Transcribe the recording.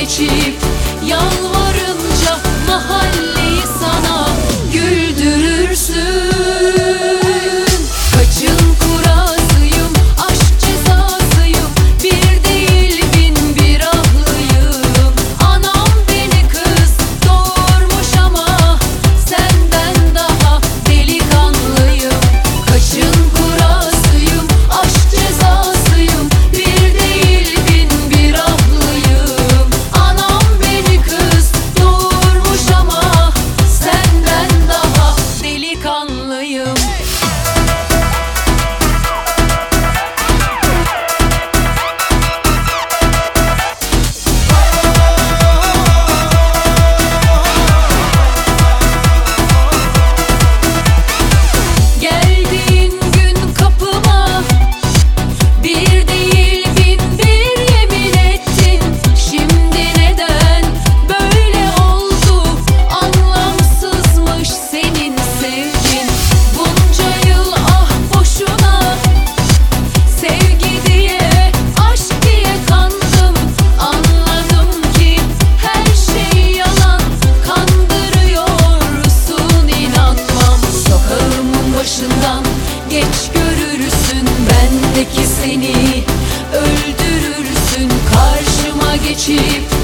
geçip yalvarınca mahalleyi sana güldürürsün. Kaçın kurasıyım, aşk cezasıyım, bir değil bin bir ahlıyım. Anam beni kız doğurmuş ama senden daha delikanlıyım. Kaçın kurasıyım, aşk cezasıyım, bir değil bin bir ahlıyım. Anam beni kız doğurmuş ama senden daha delikanlıyım. Geldiğin gün kapıma bir değil bin bir yemin ettin. Şimdi neden böyle oldu? Anlamsızmış senin sevgin. Bunca yıl ah boşuna sevgi diye, aşk diye kandım. Anladım ki her şey yalan, kandırıyorsun, inanmam. Sokağımın başından geç görürsün, bendeki seni öldürürsün. Karşıma geçip